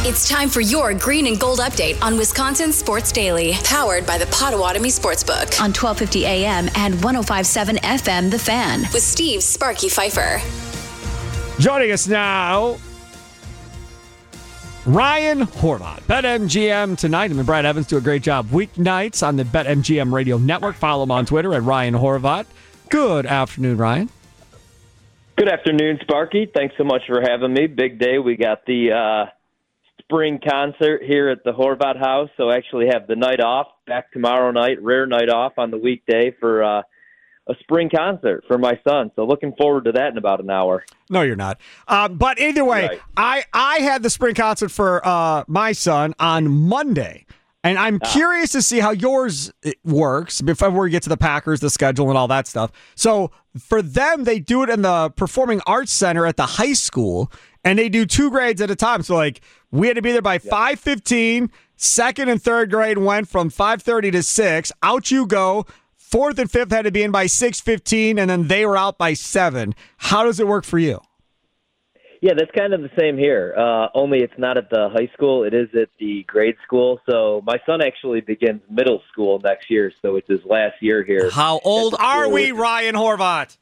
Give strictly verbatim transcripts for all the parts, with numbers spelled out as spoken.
It's time for your green and gold update on Wisconsin Sports Daily, powered by the Potawatomi Sportsbook on twelve fifty A M and one oh five point seven F M The Fan with Steve Sparky Pfeiffer. Joining us now, Ryan Horvat, BetMGM tonight. Him and Brad Evans do a great job weeknights on the BetMGM Radio Network. Follow him on Twitter at Ryan Horvat. Good afternoon, Ryan. Good afternoon, Sparky. Thanks so much for having me. Big day. We got the uh, spring concert here at the Horvat House, so I actually have the night off. Back tomorrow night, rare night off on the weekday for uh, a spring concert for my son. So looking forward to that in about an hour. No, you're not. Uh, but either way, right. I, I had the spring concert for uh, my son on Monday. And I'm ah. curious to see how yours works before we get to the Packers, the schedule, and all that stuff. So for them, they do it in the Performing Arts Center at the high school, and they do two grades at a time. So, like, we had to be there by yeah. five fifteen. Second and third grade went from five thirty to six. Out you go. Fourth and fifth had to be in by six fifteen, and then they were out by seven. How does it work for you? Yeah, that's kind of the same here, uh, only it's not at the high school. It is at the grade school. So my son actually begins middle school next year, so it's his last year here. How old are we, Ryan Horvat?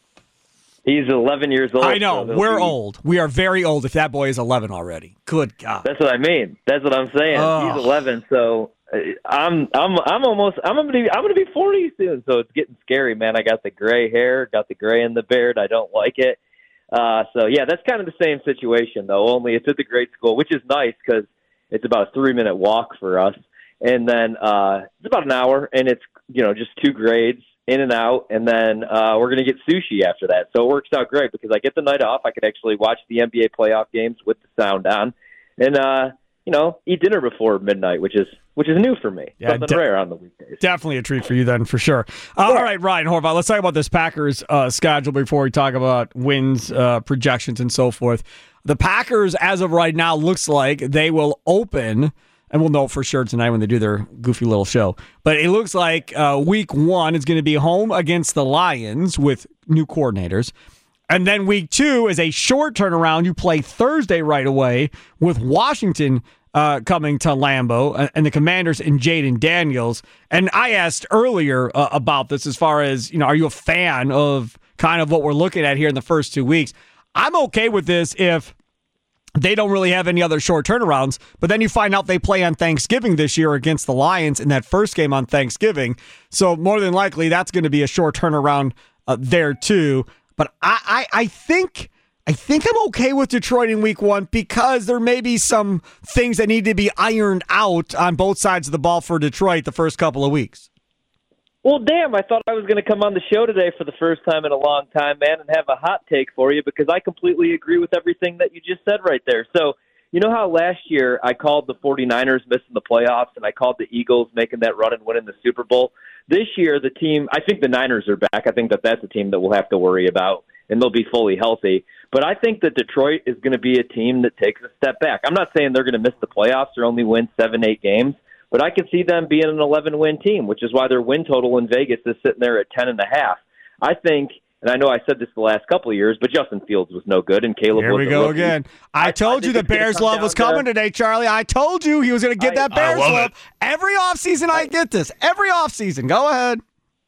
He's eleven years old. I know. So we're be... old. We are very old if that boy is eleven already. Good God. That's what I mean. That's what I'm saying. Oh. He's eleven, so I'm I'm I'm almost I'm gonna be I'm gonna be forty soon, so it's getting scary, man. I got the gray hair, got the gray in the beard. I don't like it. Uh, so, yeah, that's kind of the same situation, though, only it's at the grade school, which is nice because it's about a three-minute walk for us. And then uh, it's about an hour, and it's, you know, just two grades in and out, and then uh, we're going to get sushi after that. So it works out great because I get the night off. I can actually watch the N B A playoff games with the sound on and, uh, you know, eat dinner before midnight, which is which is new for me. Yeah, Something de- rare on the weekdays. Definitely a treat for you then, for sure. Uh, yeah. All right, Ryan Horvat, let's talk about this Packers uh, schedule before we talk about wins, uh, projections, and so forth. The Packers, as of right now, looks like they will open, and we'll know for sure tonight when they do their goofy little show, but it looks like uh, week one is going to be home against the Lions with new coordinators. And then week two is a short turnaround. You play Thursday right away with Washington uh, coming to Lambeau and the Commanders and Jaden Daniels. And I asked earlier uh, about this as far as, you know, are you a fan of kind of what we're looking at here in the first two weeks? I'm okay with this if they don't really have any other short turnarounds, but then you find out they play on Thanksgiving this year against the Lions in that first game on Thanksgiving. So more than likely, that's going to be a short turnaround uh, there too. But I, I, I think I think I'm okay with Detroit in week one because there may be some things that need to be ironed out on both sides of the ball for Detroit the first couple of weeks. Well, damn, I thought I was going to come on the show today for the first time in a long time, man, and have a hot take for you because I completely agree with everything that you just said right there. So, you know how last year I called the 49ers missing the playoffs and I called the Eagles making that run and winning the Super Bowl? This year, the team, I think the Niners are back. I think that that's a team that we'll have to worry about, and they'll be fully healthy. But I think that Detroit is going to be a team that takes a step back. I'm not saying they're going to miss the playoffs or only win seven, eight games, but I can see them being an eleven-win team, which is why their win total in Vegas is sitting there at ten and a half. I think, and I know I said this the last couple of years, but Justin Fields was no good, and Caleb Here was we go again. I, I told I you the Bears love was coming to... today, Charlie. I told you he was going to get I, that Bears love. It. Every offseason I get this. Every offseason. Go ahead.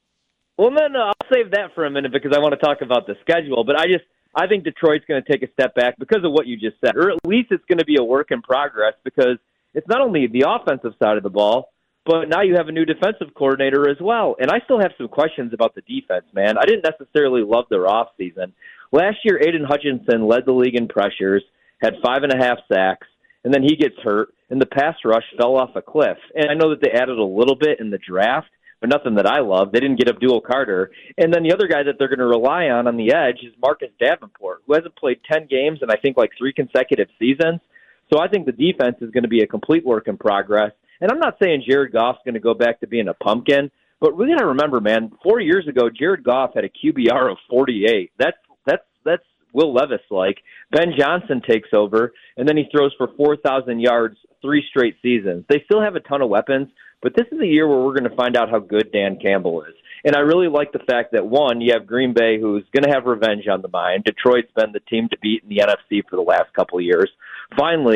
Well, no, no, I'll save that for a minute because I want to talk about the schedule. But I just, I think Detroit's going to take a step back because of what you just said, or at least it's going to be a work in progress because it's not only the offensive side of the ball, but now you have a new defensive coordinator as well. And I still have some questions about the defense, man. I didn't necessarily love their offseason. Last year, Aiden Hutchinson led the league in pressures, had five and a half sacks, and then he gets hurt, and the pass rush fell off a cliff. And I know that they added a little bit in the draft, but nothing that I love. They didn't get Abdul Carter. And then the other guy that they're going to rely on on the edge is Marcus Davenport, who hasn't played ten games in I think like three consecutive seasons. So I think the defense is going to be a complete work in progress. And I'm not saying Jared Goff's going to go back to being a pumpkin, but we got to remember, man, four years ago, Jared Goff had a Q B R of forty-eight. That's that's that's Will Levis-like. Ben Johnson takes over, and then he throws for four thousand yards three straight seasons. They still have a ton of weapons, but this is a year where we're going to find out how good Dan Campbell is. And I really like the fact that, one, you have Green Bay, who's going to have revenge on the mind. Detroit's been the team to beat in the N F C for the last couple of years. Finally,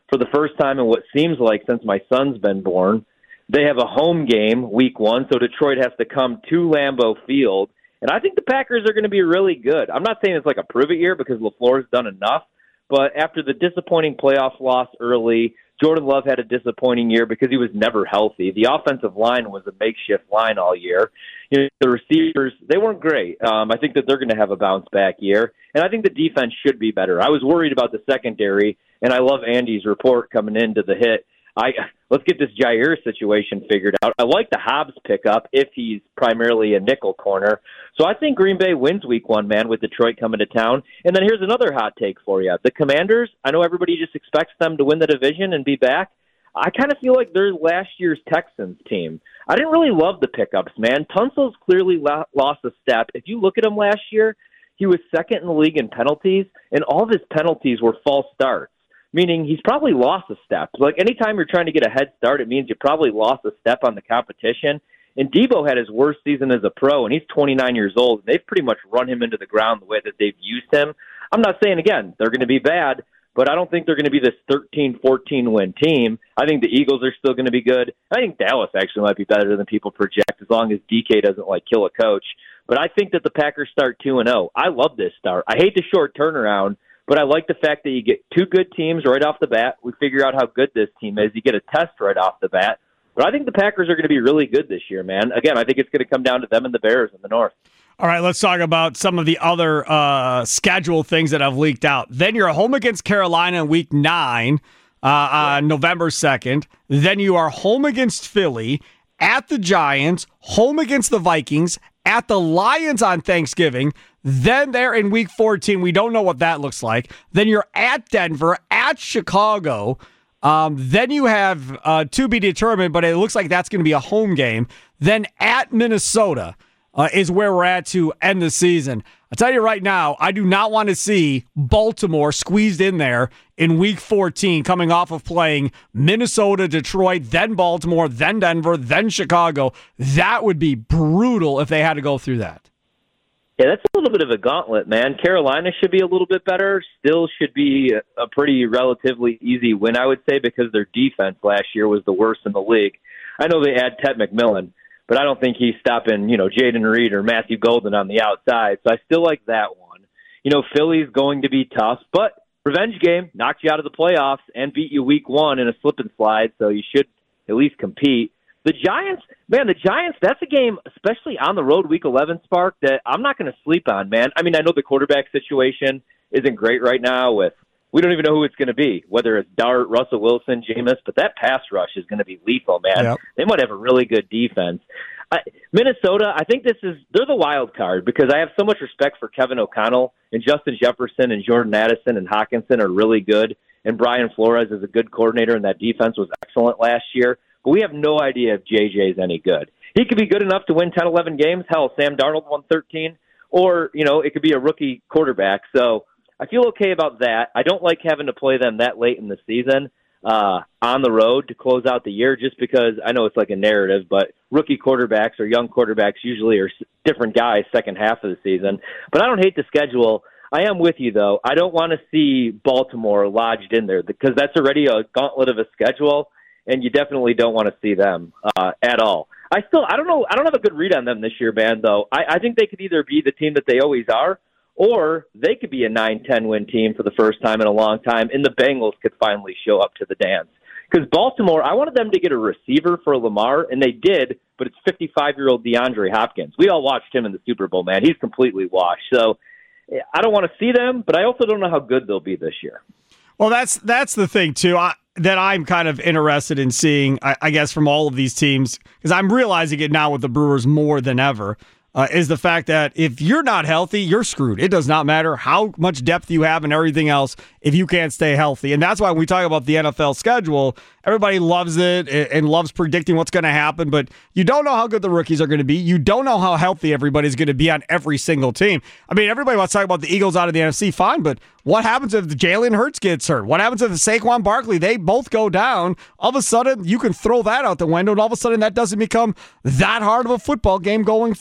for the first time in what seems like since my son's been born. They have a home game week one, so Detroit has to come to Lambeau Field. And I think the Packers are going to be really good. I'm not saying it's like a prove-it year because LaFleur's done enough, but after the disappointing playoff loss early, Jordan Love had a disappointing year because he was never healthy. The offensive line was a makeshift line all year. You know, the receivers, they weren't great. Um, I think that they're going to have a bounce-back year, and I think the defense should be better. I was worried about the secondary, and I love Andy's report coming into the hit. I let's get this Jair situation figured out. I like the Hobbs pickup if he's primarily a nickel corner. So I think Green Bay wins week one, man, with Detroit coming to town. And then here's another hot take for you. The Commanders, I know everybody just expects them to win the division and be back. I kind of feel like they're last year's Texans team. I didn't really love the pickups, man. Tunsil's clearly lo- lost a step. If you look at him last year, he was second in the league in penalties, and all of his penalties were false starts. Meaning he's probably lost a step. Like anytime you're trying to get a head start, it means you probably lost a step on the competition. And Debo had his worst season as a pro, and he's twenty-nine years old. And they've pretty much run him into the ground the way that they've used him. I'm not saying, again, they're going to be bad, but I don't think they're going to be this thirteen fourteen win team. I think the Eagles are still going to be good. I think Dallas actually might be better than people project as long as D K doesn't, like, kill a coach. But I think that the Packers start two and oh. I love this start. I hate the short turnaround. But I like the fact that you get two good teams right off the bat. We figure out how good this team is. You get a test right off the bat. But I think the Packers are going to be really good this year, man. Again, I think it's going to come down to them and the Bears in the North. All right, let's talk about some of the other uh, schedule things that have leaked out. Then you're home against Carolina in week nine uh, on November second. Then you are home against Philly, at the Giants, home against the Vikings, at the Lions on Thanksgiving. Then they're in week fourteen. We don't know what that looks like. Then you're at Denver, at Chicago. Um, then you have uh, to be determined, but it looks like that's going to be a home game. Then at Minnesota uh, is where we're at to end the season. I'll tell you right now, I do not want to see Baltimore squeezed in there in week fourteen, coming off of playing Minnesota, Detroit, then Baltimore, then Denver, then Chicago. That would be brutal if they had to go through that. Yeah, that's a little bit of a gauntlet, man. Carolina should be a little bit better. Still should be a, a pretty relatively easy win, I would say, because their defense last year was the worst in the league. I know they had Ted McMillan, but I don't think he's stopping, you know, Jaden Reed or Matthew Golden on the outside. So I still like that one. You know, Philly's going to be tough, but revenge game, knocked you out of the playoffs and beat you week one in a slip and slide, so you should at least compete. The Giants, man, the Giants, that's a game, especially on the road, week eleven, Spark, that I'm not going to sleep on, man. I mean, I know the quarterback situation isn't great right now with, we don't even know who it's going to be, whether it's Dart, Russell Wilson, Jameis, but that pass rush is going to be lethal, man. Yep. They might have a really good defense. I, Minnesota, I think this is, they're the wild card because I have so much respect for Kevin O'Connell, and Justin Jefferson and Jordan Addison and Hawkinson are really good, and Brian Flores is a good coordinator, and that defense was excellent last year. But we have no idea if J J is any good. He could be good enough to win ten, eleven games. Hell, Sam Darnold won thirteen. Or, you know, it could be a rookie quarterback. So I feel okay about that. I don't like having to play them that late in the season uh, on the road to close out the year just because I know it's like a narrative, but rookie quarterbacks or young quarterbacks usually are different guys second half of the season. But I don't hate the schedule. I am with you, though. I don't want to see Baltimore lodged in there because that's already a gauntlet of a schedule. And you definitely don't want to see them uh, at all. I still, I don't know, I don't have a good read on them this year, man, though. I, I think they could either be the team that they always are, or they could be a nine ten win team for the first time in a long time, and the Bengals could finally show up to the dance. Because Baltimore, I wanted them to get a receiver for Lamar, and they did, but it's fifty-five-year-old DeAndre Hopkins. We all watched him in the Super Bowl, man. He's completely washed. So I don't want to see them, but I also don't know how good they'll be this year. Well, that's that's the thing, too. I, that I'm kind of interested in seeing, I, I guess, from all of these teams, because I'm realizing it now with the Brewers more than ever, uh, is the fact that if you're not healthy, you're screwed. It does not matter how much depth you have and everything else if you can't stay healthy. And that's why when we talk about the N F L schedule, everybody loves it and loves predicting what's going to happen, but you don't know how good the rookies are going to be. You don't know how healthy everybody's going to be on every single team. I mean, everybody wants to talk about the Eagles out of the N F C, fine, but what happens if Jalen Hurts gets hurt? What happens if Saquon Barkley, they both go down? All of a sudden, you can throw that out the window, and all of a sudden that doesn't become that hard of a football game going forward. That's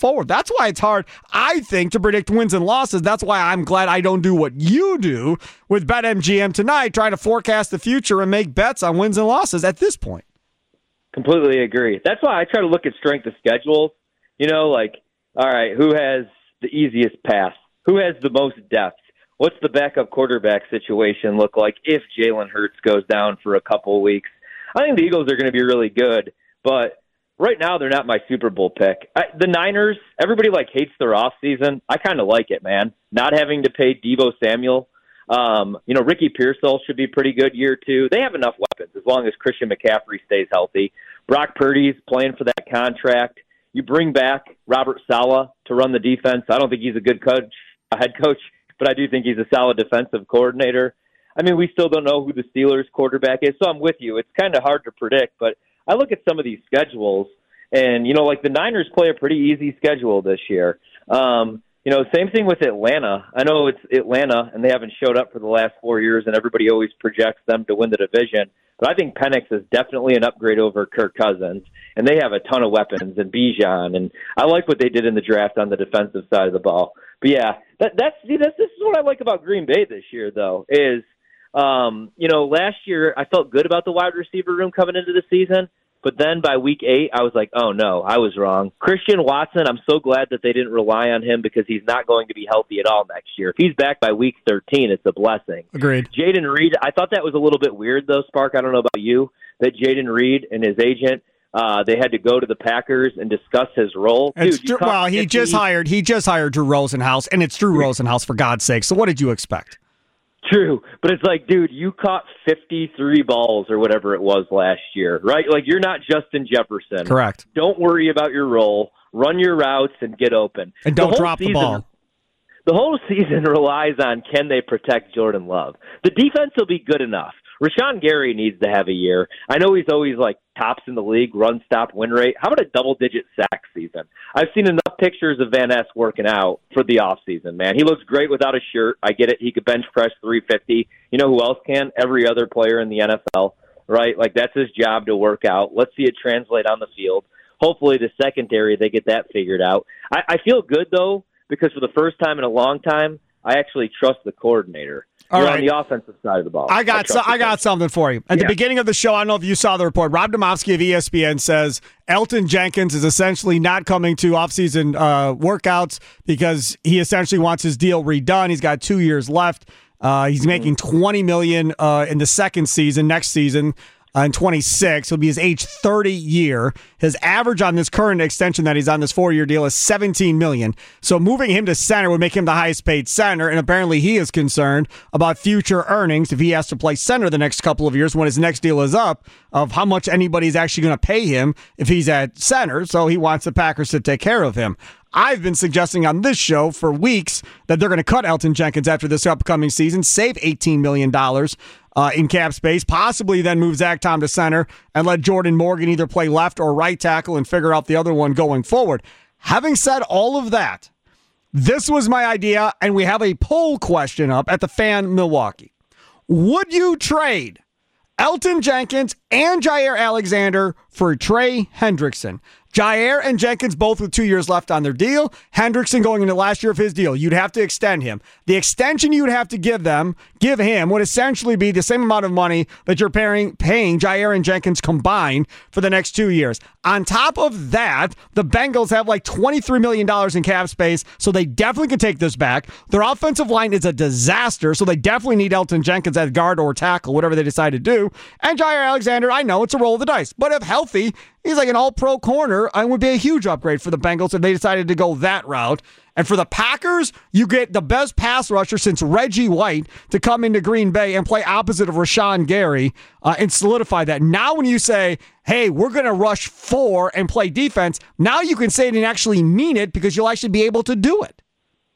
That's why it's hard, I think, to predict wins and losses. That's why I'm glad I don't do what you do with BetMGM tonight, trying to forecast the future and make bets on wins and losses at this point. Completely agree. That's why I try to look at strength of schedules. You know, like, all right, who has the easiest path? Who has the most depth? What's the backup quarterback situation look like if Jalen Hurts goes down for a couple of weeks? I think the Eagles are going to be really good, but right now they're not my Super Bowl pick. I, the Niners, everybody like hates their offseason. I kind of like it, man. Not having to pay Deebo Samuel. Um, you know, Ricky Pearsall should be pretty good year two. They have enough weapons as long as Christian McCaffrey stays healthy. Brock Purdy's playing for that contract. You bring back Robert Saleh to run the defense. I don't think he's a good coach, a head coach, but I do think he's a solid defensive coordinator. I mean, we still don't know who the Steelers quarterback is, so I'm with you. It's kind of hard to predict, but I look at some of these schedules, and, you know, like the Niners play a pretty easy schedule this year. Um, you know, same thing with Atlanta. I know it's Atlanta, and they haven't showed up for the last four years, and everybody always projects them to win the division. But I think Penix is definitely an upgrade over Kirk Cousins, and they have a ton of weapons, and Bijan, and I like what they did in the draft on the defensive side of the ball. But, yeah, that, that's, see, that's this is what I like about Green Bay this year, though, is, um, you know, last year I felt good about the wide receiver room coming into the season. But then by week eight, I was like, oh, no, I was wrong. Christian Watson, I'm so glad that they didn't rely on him because he's not going to be healthy at all next year. If he's back by week thirteen, it's a blessing. Agreed. Jaden Reed, I thought that was a little bit weird, though, Spark. I don't know about you, that Jaden Reed and his agent, uh, they had to go to the Packers and discuss his role. Dude, Drew, well, he fifty just hired he just hired Drew Rosenhaus, and it's Drew Rosenhaus, for God's sake. So what did you expect? True, but it's like, dude, you caught fifty-three balls or whatever it was last year, right? Like, you're not Justin Jefferson. Correct. Don't worry about your role. Run your routes and get open. And don't the drop season, the ball. The whole season relies on can they protect Jordan Love. The defense will be good enough. Rashawn Gary needs to have a year. I know he's always like tops in the league, run, stop, win rate. How about a double-digit sack season? I've seen enough pictures of Van Ness working out for the offseason, man. He looks great without a shirt. I get it. He could bench press three fifty. You know who else can? Every other player in the N F L, right? Like, that's his job to work out. Let's see it translate on the field. Hopefully the secondary, they get that figured out. I, I feel good, though, because for the first time in a long time, I actually trust the coordinator. All You're right. on the offensive side of the ball. I got I, so, I got something for you. At yeah. the beginning of the show, I don't know if you saw the report, Rob Demovsky of E S P N says Elgton Jenkins is essentially not coming to offseason uh, workouts because he essentially wants his deal redone. He's got two years left. Uh, he's making twenty million dollars uh, in the second season, next season. Uh, in twenty-six, it'll be his age thirty year. His average on this current extension that he's on, this four-year deal, is seventeen million dollars. So moving him to center would make him the highest paid center, and apparently he is concerned about future earnings if he has to play center the next couple of years when his next deal is up, of how much anybody's actually going to pay him if he's at center, so he wants the Packers to take care of him. I've been suggesting on this show for weeks that they're going to cut Elgton Jenkins after this upcoming season, save eighteen million dollars uh, in cap space, possibly then move Zach Tom to center and let Jordan Morgan either play left or right tackle and figure out the other one going forward. Having said all of that, this was my idea, and we have a poll question up at the Fan Milwaukee. Would you trade Elgton Jenkins and Jaire Alexander for Trey Hendrickson? Jaire and Jenkins both with two years left on their deal. Hendrickson going into last year of his deal. You'd have to extend him. The extension you would have to give them, give him, would essentially be the same amount of money that you're paying, paying Jaire and Jenkins combined for the next two years. On top of that, the Bengals have like twenty-three million dollars in cap space, so they definitely can take this back. Their offensive line is a disaster, so they definitely need Elgton Jenkins at guard or tackle, whatever they decide to do. And Jaire Alexander, I know it's a roll of the dice, but if healthy, he's like an all-pro corner, and would be a huge upgrade for the Bengals if they decided to go that route. And for the Packers, you get the best pass rusher since Reggie White to come into Green Bay and play opposite of Rashawn Gary uh, and solidify that. Now when you say, hey, we're going to rush four and play defense, now you can say it and actually mean it because you'll actually be able to do it.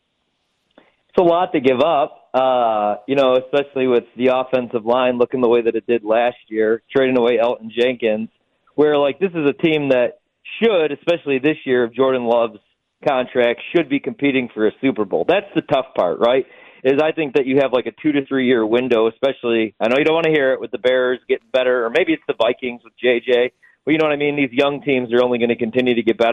It's a lot to give up, uh, you know, especially with the offensive line looking the way that it did last year, trading away Elgton Jenkins, where, like, this is a team that should, especially this year of Jordan Love's contract, should be competing for a Super Bowl. That's the tough part, right? Is I think that you have like a two to three year window, especially, I know you don't want to hear it, with the Bears getting better, or maybe it's the Vikings with J J, but you know what I mean? These young teams are only going to continue to get better.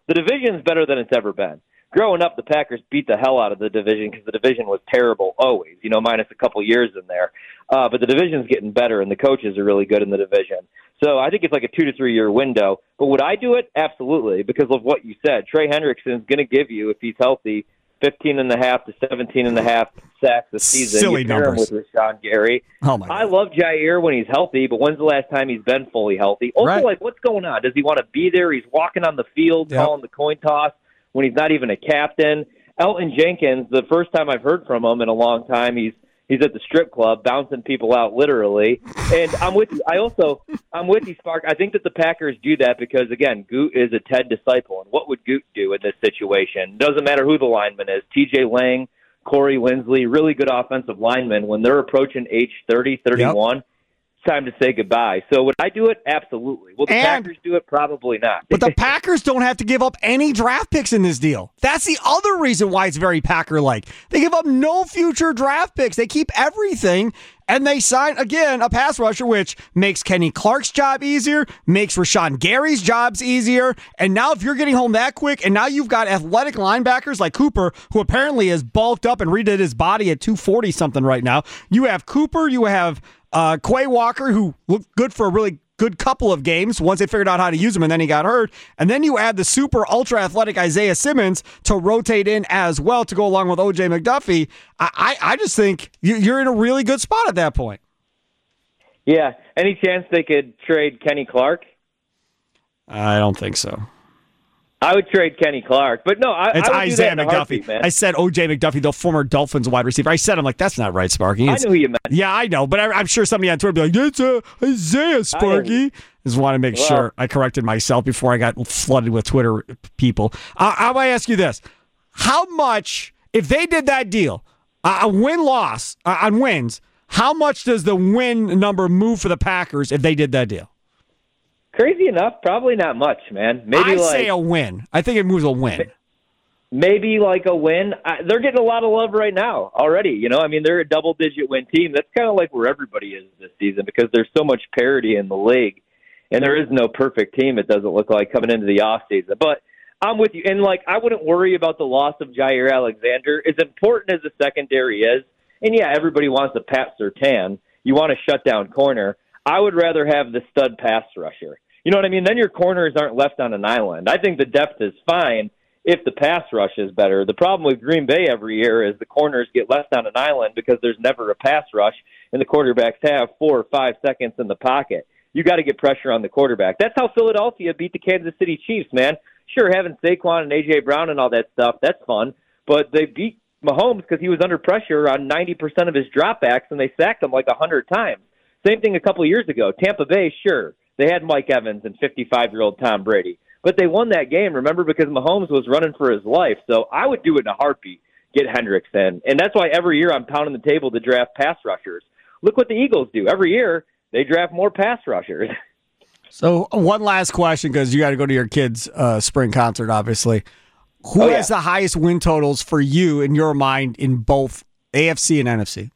The division's better than it's ever been. Growing up, the Packers beat the hell out of the division because the division was terrible always, you know, minus a couple years in there. Uh, but the division's getting better, and the coaches are really good in the division. So I think it's like a two to three year window. But would I do it? Absolutely, because of what you said. Trey Hendrickson's going to give you, if he's healthy, fifteen and a half to seventeen and a half sacks a season. Silly you pair numbers. him with Rashawn Gary. Oh my God. I love Jair when he's healthy, but when's the last time he's been fully healthy? Also, Right. like, what's going on? Does he want to be there? He's walking on the field, Yep. calling the coin toss when he's not even a captain. Elton Jenkins, the first time I've heard from him in a long time, he's he's at the strip club bouncing people out literally. And I'm with you. I also I'm with you, Spark. I think that the Packers do that because again, Goot is a Ted disciple, and what would Goot do in this situation? Doesn't matter who the lineman is. T J Lang, Corey Linsley, really good offensive linemen. When they're approaching age thirty, thirty-one, yep. It's time to say goodbye. So would I do it? Absolutely. Will the And, Packers do it? Probably not. But the Packers don't have to give up any draft picks in this deal. That's the other reason why it's very Packer-like. They give up no future draft picks. They keep everything, and they sign, again, a pass rusher, which makes Kenny Clark's job easier, makes Rashawn Gary's jobs easier, and now if you're getting home that quick, and now you've got athletic linebackers like Cooper, who apparently has bulked up and redid his body at two forty something right now. You have Cooper, you have uh, Quay Walker, who looked good for a really good couple of games once they figured out how to use him, and then he got hurt. And then you add the super ultra athletic Isaiah Simmons to rotate in as well to go along with O J McDuffie. I, I, I just think you, you're in a really good spot at that point. Yeah. Any chance they could trade Kenny Clark? I don't think so. I would trade Kenny Clark, but no, I, it's I would Isaiah do that in a heartbeat, McDuffie. man. I said O J McDuffie, the former Dolphins wide receiver. I said, I'm like, that's not right, Sparky. It's, I knew who you meant. Yeah, I know, but I, I'm sure somebody on Twitter would be like, that's uh, Isaiah, Sparky. Just want to make well, sure I corrected myself before I got flooded with Twitter people. Uh, I might ask you this. How much, if they did that deal, uh, a win-loss uh, on wins, how much does the win number move for the Packers if they did that deal? Crazy enough, probably not much, man. Maybe I like, say a win. I think it moves a win. Maybe like a win. I, they're getting a lot of love right now already. You know, I mean, they're a double-digit win team. That's kind of like where everybody is this season because there's so much parity in the league, and there is no perfect team, it doesn't look like, coming into the offseason. But I'm with you. And, like, I wouldn't worry about the loss of Jair Alexander. As important as the secondary is, and, yeah, everybody wants a Pat Surtain. You want a shutdown corner. I would rather have the stud pass rusher. You know what I mean? Then your corners aren't left on an island. I think the depth is fine if the pass rush is better. The problem with Green Bay every year is the corners get left on an island because there's never a pass rush, and the quarterbacks have four or five seconds in the pocket. You got to get pressure on the quarterback. That's how Philadelphia beat the Kansas City Chiefs, man. Sure, having Saquon and A J Brown and all that stuff, that's fun, but they beat Mahomes because he was under pressure on ninety percent of his dropbacks, and they sacked him like one hundred times. Same thing a couple of years ago. Tampa Bay, sure. They had Mike Evans and fifty-five-year-old Tom Brady. But they won that game, remember, because Mahomes was running for his life. So I would do it in a heartbeat, get Hendricks in. And that's why every year I'm pounding the table to draft pass rushers. Look what the Eagles do. Every year they draft more pass rushers. So one last question, because you got to go to your kids' uh, spring concert, obviously. Who oh, yeah. has the highest win totals for you, in your mind, in both A F C and N F C?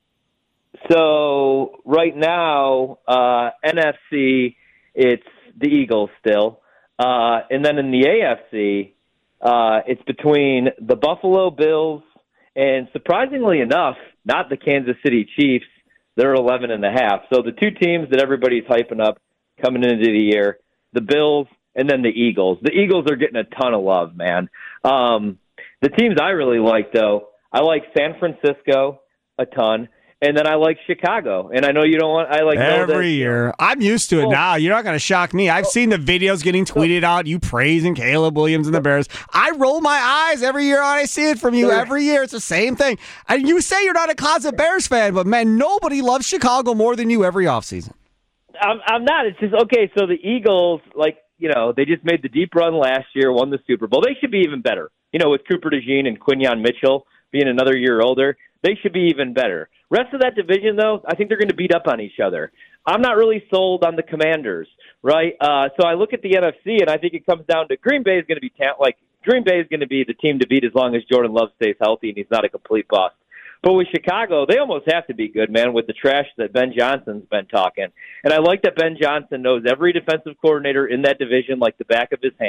So right now, uh, N F C, it's the Eagles still. Uh, and then in the A F C, uh, it's between the Buffalo Bills and, surprisingly enough, not the Kansas City Chiefs. They're eleven and a half. So the two teams that everybody's hyping up coming into the year, the Bills and then the Eagles. The Eagles are getting a ton of love, man. Um, the teams I really like, though, I like San Francisco a ton. And then I like Chicago. And I know you don't want I like every year. I'm used to it well, now. You're not going to shock me. I've seen the videos getting tweeted out, you praising Caleb Williams and the Bears. I roll my eyes every year when I see it from you. Every year. It's the same thing. And you say you're not a closet Bears fan, but, man, nobody loves Chicago more than you every offseason. I'm, I'm not. It's just, okay, so the Eagles, like, you know, they just made the deep run last year, won the Super Bowl. They should be even better. You know, with Cooper DeJean and Quinyon Mitchell being another year older, they should be even better. Rest of that division, though, I think they're going to beat up on each other. I'm not really sold on the Commanders, right? Uh, so I look at the N F C, and I think it comes down to Green Bay is going to be ta- like Green Bay is going to be the team to beat as long as Jordan Love stays healthy and he's not a complete bust. But with Chicago, they almost have to be good, man, with the trash that Ben Johnson's been talking. And I like that Ben Johnson knows every defensive coordinator in that division like the back of his hand.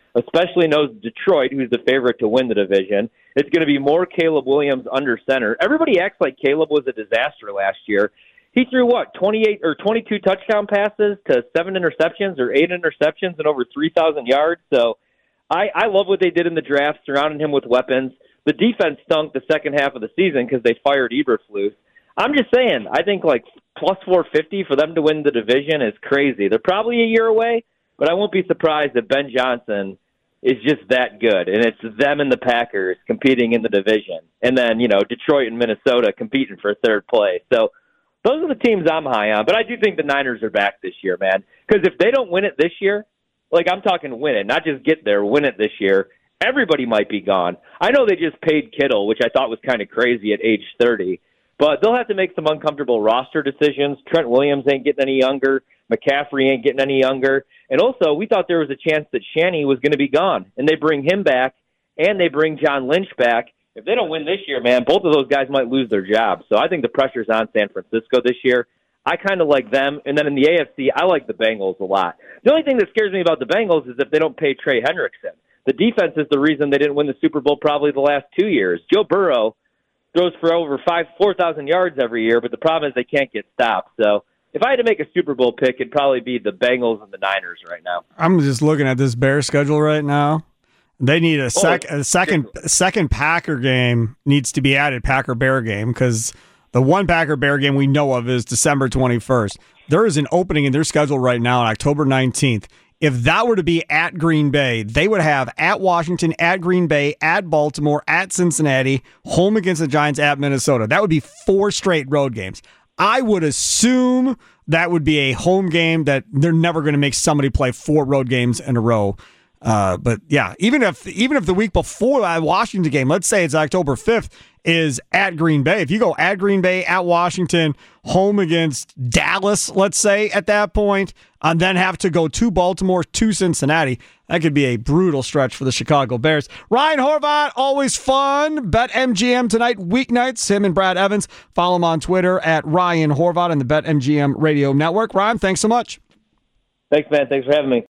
especially knows Detroit, who's the favorite to win the division. It's going to be more Caleb Williams under center. Everybody acts like Caleb was a disaster last year. He threw, what, twenty-eight or twenty-two touchdown passes to seven interceptions or eight interceptions and over three thousand yards. So I, I love what they did in the draft, surrounding him with weapons. The defense stunk the second half of the season because they fired Eberflus. I'm just saying, I think like plus four fifty for them to win the division is crazy. They're probably a year away, but I won't be surprised if Ben Johnson is just that good. And it's them and the Packers competing in the division. And then, you know, Detroit and Minnesota competing for third place. So those are the teams I'm high on. But I do think the Niners are back this year, man. Because if they don't win it this year, like I'm talking win it, not just get there, win it this year, everybody might be gone. I know they just paid Kittle, which I thought was kind of crazy at age thirty. But they'll have to make some uncomfortable roster decisions. Trent Williams ain't getting any younger. McCaffrey ain't getting any younger. And also, we thought there was a chance that Shanny was going to be gone. And they bring him back, and they bring John Lynch back. If they don't win this year, man, both of those guys might lose their jobs. So I think the pressure's on San Francisco this year. I kind of like them. And then in the A F C, I like the Bengals a lot. The only thing that scares me about the Bengals is if they don't pay Trey Hendrickson. The defense is the reason they didn't win the Super Bowl probably the last two years. Joe Burrow throws for over five, four thousand yards every year, but the problem is they can't get stopped. So if I had to make a Super Bowl pick, it'd probably be the Bengals and the Niners right now. I'm just looking at this Bears schedule right now. They need a, sec- oh, a second second Packer game needs to be added, Packer-Bear game, because the one Packer-Bear game we know of is December twenty-first. There is an opening in their schedule right now on October nineteenth. If that were to be at Green Bay, they would have at Washington, at Green Bay, at Baltimore, at Cincinnati, home against the Giants, at Minnesota. That would be four straight road games. I would assume that would be a home game that they're never going to make somebody play four road games in a row. Uh, but yeah, even if even if the week before that Washington game, let's say it's October fifth, is at Green Bay. If you go at Green Bay, at Washington, home against Dallas, let's say at that point, and then have to go to Baltimore, to Cincinnati, that could be a brutal stretch for the Chicago Bears. Ryan Horvat, always fun. BetMGM tonight, weeknights. Him and Brad Evans. Follow him on Twitter at Ryan Horvat and the BetMGM Radio Network. Ryan, thanks so much. Thanks, man. Thanks for having me.